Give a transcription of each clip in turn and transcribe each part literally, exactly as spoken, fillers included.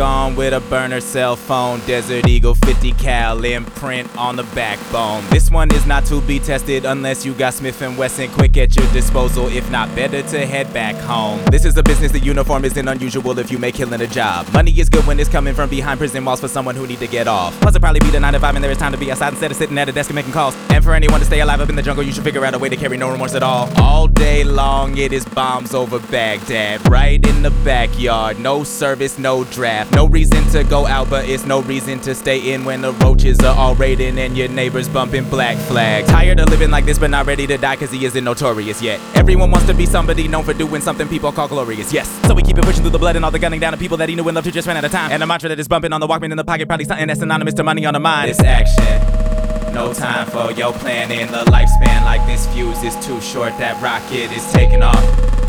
on with a burner cell phone. Desert Eagle fifty cal imprint on the backbone. This one is not to be tested unless you got Smith and Wesson quick at your disposal. If not, better to head back home. This is a business, the uniform isn't unusual if you make killing a job. Money is good when it's coming from behind prison walls for someone who need to get off. Plus it'll probably be the nine to five and there is time to be outside instead of sitting at a desk and making calls. And for anyone to stay alive up in the jungle, you should figure out a way to carry no remorse at all. All day long it is bombs over Baghdad, right in the backyard. No service, no draft, no reason to go out, but it's no reason to stay in when the roaches are all raiding and your neighbors bumping black flags. Tired of living like this but not ready to die cause he isn't notorious yet. Everyone wants to be somebody known for doing something people call glorious, yes. So we keep it pushing through the blood and all the gunning down to people that he knew and loved who just ran out of time. And a mantra that is bumping on the Walkman in the pocket, probably something that's synonymous to money on the mind. It's action, no time for your planning. The lifespan like this fuse is too short. That rocket is taking off,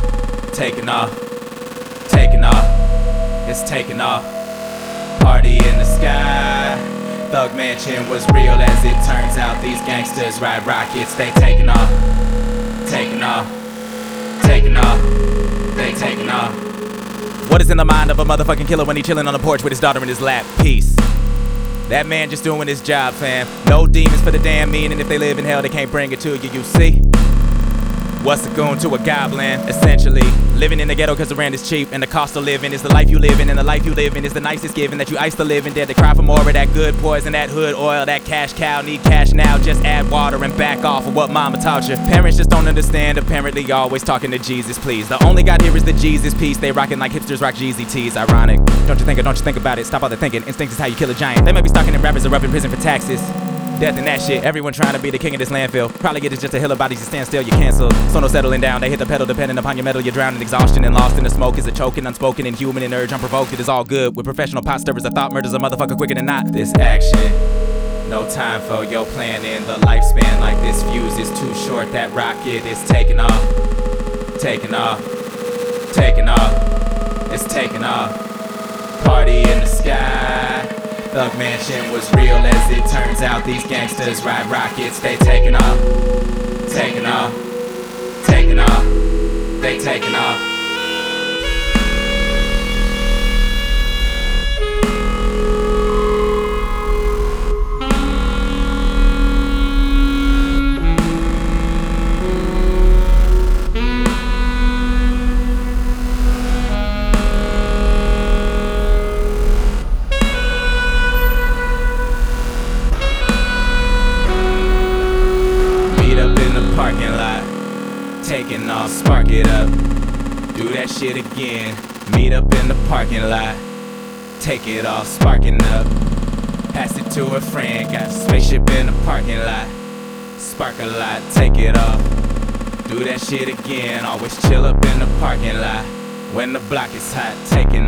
taking off, taking off, it's taking off. Party in the sky, Thug Mansion was real as it turns out. These gangsters ride rockets, they taking off, taking off, taking off, they taking off. What is in the mind of a motherfucking killer when he chilling on the porch with his daughter in his lap? Peace. That man just doing his job, fam. No demons for the damn mean, and if they live in hell, they can't bring it to you, you see? What's a goon to a goblin? Essentially, living in the ghetto cause the rent is cheap and the cost of living is the life you live in, and the life you live in is the nicest given that you ice to live in. Dare to cry for more of that good poison, that hood oil, that cash cow. Need cash now, just add water and back off of what mama taught you. Parents just don't understand, apparently always talking to Jesus, please. The only God here is the Jesus piece. They rockin' like hipsters rock Jeezy tees. Ironic, don't you think or don't you think about it? Stop all the thinking, instinct is how you kill a giant. They might be stalking and rappers are up in prison for taxes, death and that shit. Everyone trying to be the king of this landfill. Probably get it's just a hill of bodies you stand still, you cancel. So no settling down, they hit the pedal depending upon your metal. You're drowning in exhaustion and lost in the smoke. Is a choking, unspoken, inhuman, and urge unprovoked. It is all good with professional pot stirrers. I thought murder's a motherfucker quicker than not. This action, no time for your planning. The lifespan like this fuse is too short. That rocket is taking off, taking off, taking off, it's taking off. Party in the sky, Thug Mansion was real as it turns out. These gangsters ride rockets, they taking off, taking off, taking off, they taking off. Parking lot, taking off, spark it up, do that shit again. Meet up in the parking lot, take it off, sparking up, pass it to a friend. Got a spaceship in the parking lot, spark a lot, take it off, do that shit again. Always chill up in the parking lot when the block is hot, taking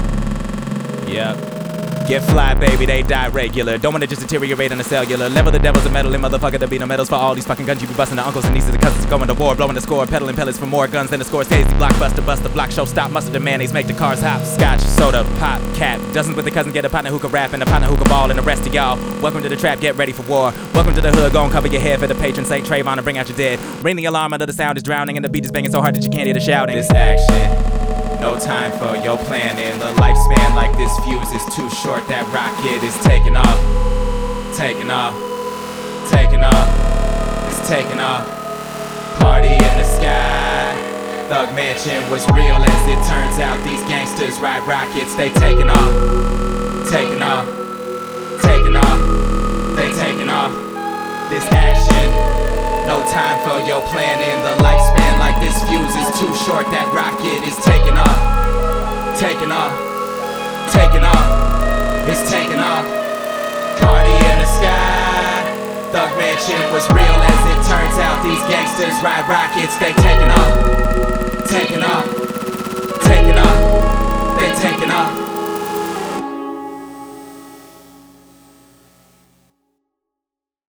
off. Yep. Get fly, baby, they die regular. Don't wanna just deteriorate on the cellular level. The devil's a meddling motherfucker. There be no medals for all these fucking guns. You be busting the uncles and nieces and cousins going to war, blowing the score, peddling pellets for more guns than the score. Stays the blockbuster, bust the block show, stop, mustard and mayonnaise, make the cars hop. Scotch, soda, pop, cap. Dozens with the cousin, get a partner who can rap and a partner who can ball, and the rest of y'all. Welcome to the trap, get ready for war. Welcome to the hood, go and cover your head for the patron Saint Trayvon and bring out your dead. Ring the alarm under the sound is drowning and the beat is banging so hard that you can't hear the shouting. This action, no time for your planning. The lifespan like this fuse is too short. That rocket is taking off, taking off, taking off, it's taking off. Party in the sky, Thug Mansion was real as it turns out. These gangsters ride rockets, they taking off, taking off, taking off, they taking off. This action, no time for your planning. The lifespan like this fuse is too short. That rocket is taking off, taking off, taking off, it's taking off. Party in the sky, Thug Mansion was real as it turns out. These gangsters ride rockets, they taking off, taking off,